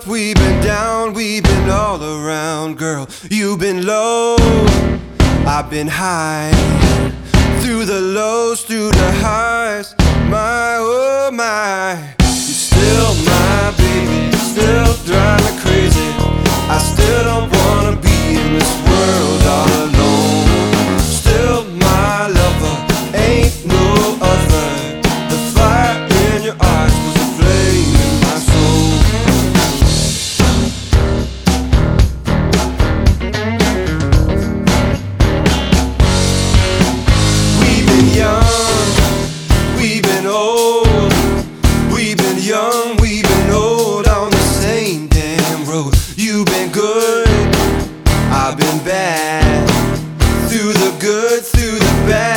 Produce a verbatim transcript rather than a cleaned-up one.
up, we've been down, we've been all around. Girl, you've been low, I've been high. Through the lows, through the highs. My, oh my, you're still my baby, still drive me crazy. I still don't wanna be in this world all alone. Still my lover, ain't no other. The fire in your eyes was a flame in my soul. We've been young, we've been old. We've been young, we've been old on the same damn road. You've been good, I've been bad. Through the good, through the bad.